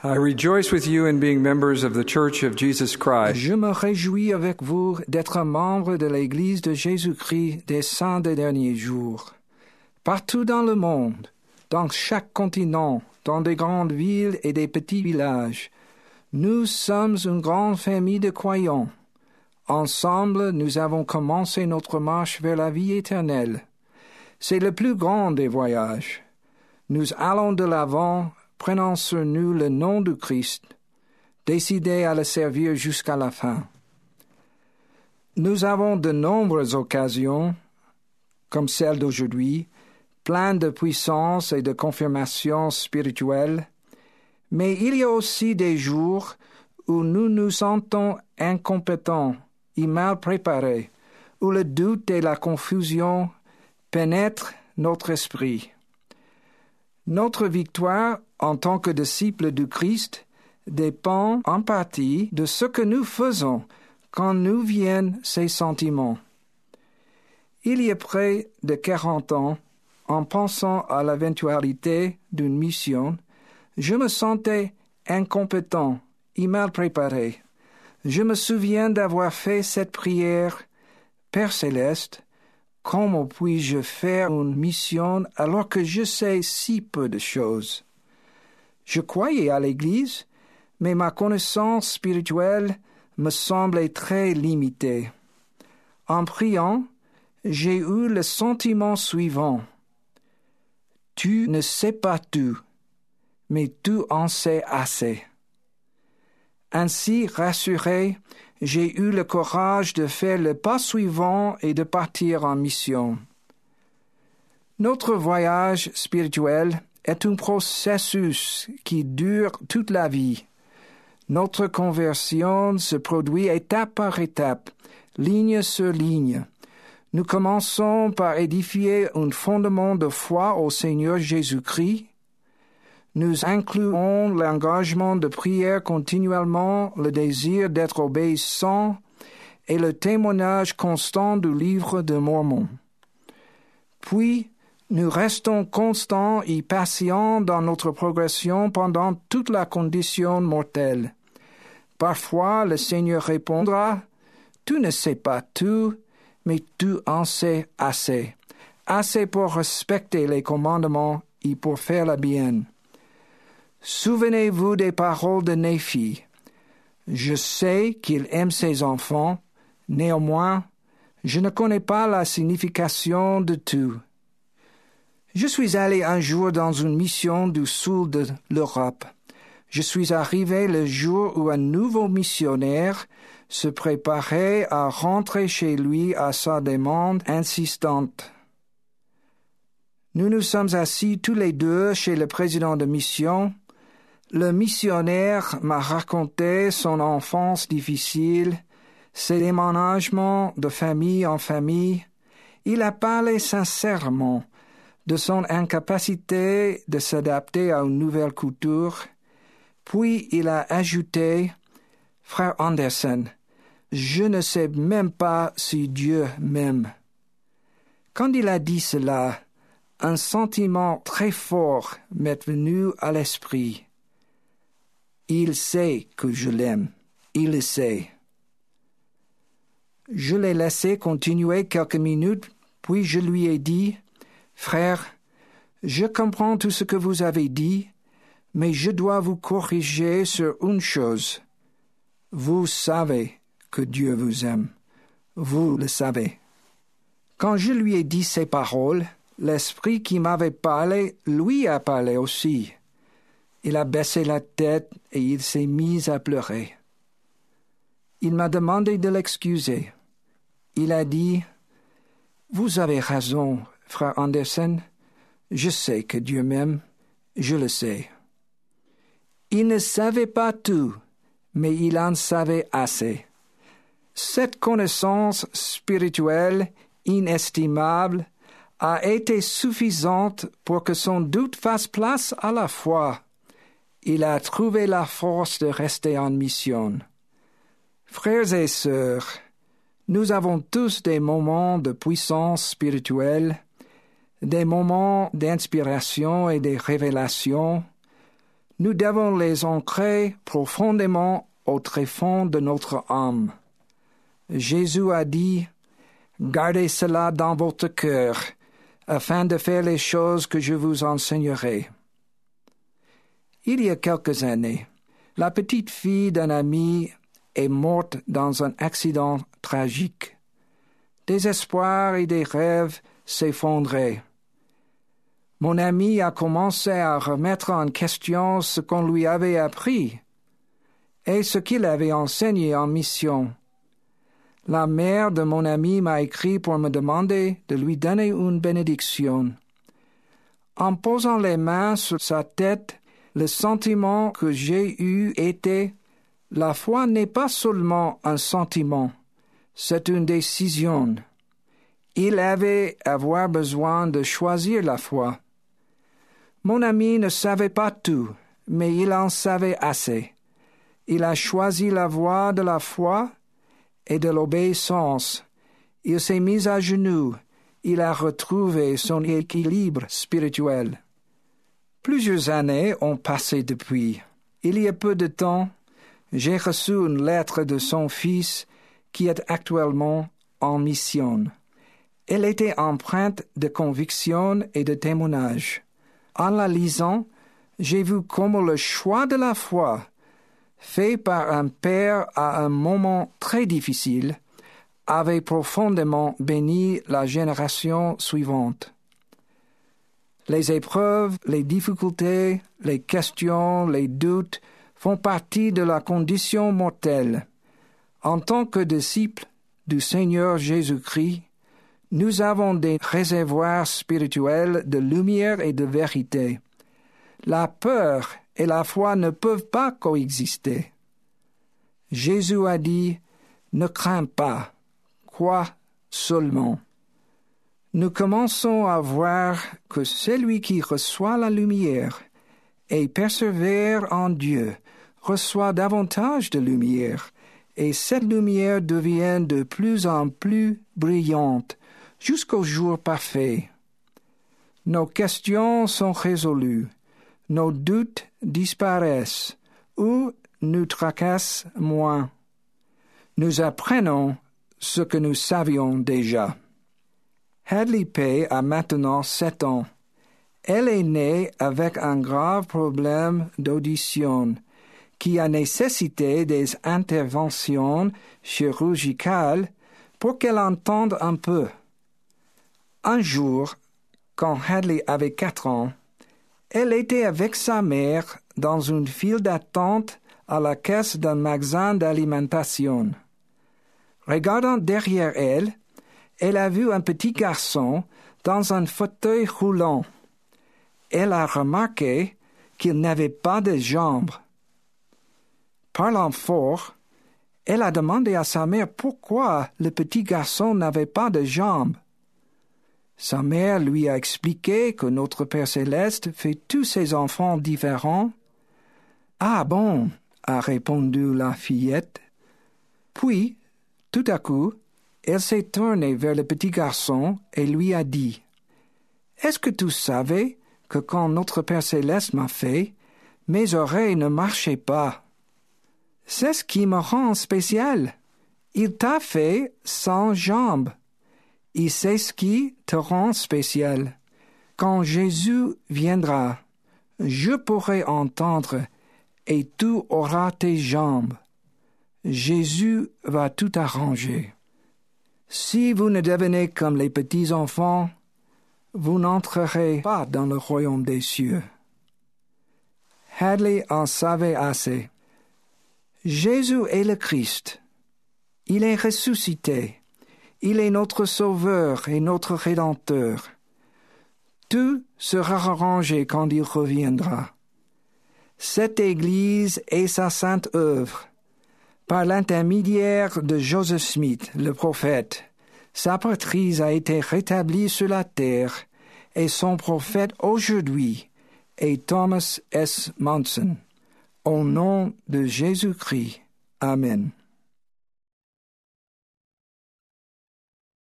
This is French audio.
I rejoice with you in being members of the Church of Jesus Christ. Je me réjouis avec vous d'être membre de l'Église de Jésus-Christ des saints des derniers jours. Partout dans le monde, dans chaque continent, dans des grandes villes et des petits villages, nous sommes une grande famille de croyants. Ensemble, nous avons commencé notre marche vers la vie éternelle. C'est le plus grand des voyages. Nous allons de l'avant, prenant sur nous le nom du Christ, décidés à le servir jusqu'à la fin. Nous avons de nombreuses occasions, comme celle d'aujourd'hui, pleines de puissance et de confirmation spirituelle, mais il y a aussi des jours où nous nous sentons incompétents et mal préparés, où le doute et la confusion pénètrent notre esprit. Notre victoire en tant que disciples du Christ dépend en partie de ce que nous faisons quand nous viennent ces sentiments. Il y a près de 40 ans, en pensant à l'éventualité d'une mission, je me sentais incompétent et mal préparé. Je me souviens d'avoir fait cette prière « Père céleste, comment puis-je faire une mission alors que je sais si peu de choses ?» Je croyais à l'Église, mais ma connaissance spirituelle me semblait très limitée. En priant, j'ai eu le sentiment suivant. Tu ne sais pas tout, mais tu en sais assez. Ainsi rassuré, j'ai eu le courage de faire le pas suivant et de partir en mission. Notre voyage spirituel est un processus qui dure toute la vie. Notre conversion se produit étape par étape, ligne sur ligne. Nous commençons par édifier un fondement de foi au Seigneur Jésus-Christ. Nous incluons l'engagement de prière continuellement, le désir d'être obéissant et le témoignage constant du livre de Mormon. Puis, nous restons constants et patients dans notre progression pendant toute la condition mortelle. Parfois, le Seigneur répondra, « Tu ne sais pas tout, mais tu en sais assez. Assez pour respecter les commandements et pour faire le bien. » Souvenez-vous des paroles de Néphi. Je sais qu'il aime ses enfants, néanmoins, je ne connais pas la signification de tout. Je suis allé un jour dans une mission du sud de l'Europe. Je suis arrivé le jour où un nouveau missionnaire se préparait à rentrer chez lui à sa demande insistante. Nous nous sommes assis tous les deux chez le président de mission. Le missionnaire m'a raconté son enfance difficile, ses déménagements de famille en famille. Il a parlé sincèrement de son incapacité de s'adapter à une nouvelle culture. Puis il a ajouté, « Frère Anderson, je ne sais même pas si Dieu m'aime. » Quand il a dit cela, un sentiment très fort m'est venu à l'esprit. Il sait que je l'aime. Il le sait. Je l'ai laissé continuer quelques minutes, puis je lui ai dit, « Frère, je comprends tout ce que vous avez dit, mais je dois vous corriger sur une chose. Vous savez que Dieu vous aime. Vous le savez. » Quand je lui ai dit ces paroles, l'Esprit qui m'avait parlé lui a parlé aussi. Il a baissé la tête et il s'est mis à pleurer. Il m'a demandé de l'excuser. Il a dit, « Vous avez raison, frère Anderson. Je sais que Dieu m'aime. Je le sais. » Il ne savait pas tout, mais il en savait assez. Cette connaissance spirituelle inestimable a été suffisante pour que son doute fasse place à la foi. Il a trouvé la force de rester en mission. Frères et sœurs, nous avons tous des moments de puissance spirituelle, des moments d'inspiration et de révélation. nous devons les ancrer profondément au tréfonds de notre âme. Jésus a dit, « Gardez cela dans votre cœur, afin de faire les choses que je vous enseignerai. » Il y a quelques années, la petite fille d'un ami est morte dans un accident tragique. Des espoirs et des rêves s'effondraient. Mon ami a commencé à remettre en question ce qu'on lui avait appris et ce qu'il avait enseigné en mission. La mère de mon ami m'a écrit pour me demander de lui donner une bénédiction. En posant les mains sur sa tête, le sentiment que j'ai eu était « La foi n'est pas seulement un sentiment, c'est une décision. » Il avait avoir besoin de choisir la foi. Mon ami ne savait pas tout, mais il en savait assez. Il a choisi la voie de la foi et de l'obéissance. Il s'est mis à genoux. Il a retrouvé son équilibre spirituel. Plusieurs années ont passé depuis. Il y a peu de temps, j'ai reçu une lettre de son fils qui est actuellement en mission. Elle était empreinte de conviction et de témoignage. En la lisant, j'ai vu comment le choix de la foi, fait par un père à un moment très difficile, avait profondément béni la génération suivante. Les épreuves, les difficultés, les questions, les doutes font partie de la condition mortelle. En tant que disciples du Seigneur Jésus-Christ, nous avons des réservoirs spirituels de lumière et de vérité. La peur et la foi ne peuvent pas coexister. Jésus a dit, « Ne crains pas, crois seulement. » Nous commençons à voir que celui qui reçoit la lumière et persévère en Dieu reçoit davantage de lumière, et cette lumière devient de plus en plus brillante, jusqu'au jour parfait. Nos questions sont résolues, nos doutes disparaissent ou nous tracassent moins. Nous apprenons ce que nous savions déjà. Hadley Pay a maintenant 7 ans. Elle est née avec un grave problème d'audition qui a nécessité des interventions chirurgicales pour qu'elle entende un peu. Un jour, quand Hadley avait 4 ans, elle était avec sa mère dans une file d'attente à la caisse d'un magasin d'alimentation. Regardant derrière elle, elle a vu un petit garçon dans un fauteuil roulant. Elle a remarqué qu'il n'avait pas de jambes. Parlant fort, elle a demandé à sa mère pourquoi le petit garçon n'avait pas de jambes. Sa mère lui a expliqué que notre Père céleste fait tous ses enfants différents. « Ah bon » a répondu la fillette. Puis, tout à coup, elle s'est tournée vers le petit garçon et lui a dit « Est-ce que tu savais que quand notre Père céleste m'a fait, mes oreilles ne marchaient pas? C'est ce qui me rend spécial. Il t'a fait sans jambes. Et c'est ce qui te rend spécial. Quand Jésus viendra, je pourrai entendre et tu auras tes jambes. Jésus va tout arranger. Si vous ne devenez comme les petits enfants, vous n'entrerez pas dans le royaume des cieux. » Hadley en savait assez. Jésus est le Christ. Il est ressuscité. Il est notre Sauveur et notre Rédempteur. Tout sera arrangé quand il reviendra. Cette Église est sa sainte œuvre. Par l'intermédiaire de Joseph Smith, le prophète, sa patrie a été rétablie sur la terre et son prophète aujourd'hui est Thomas S. Monson. Au nom de Jésus-Christ. Amen.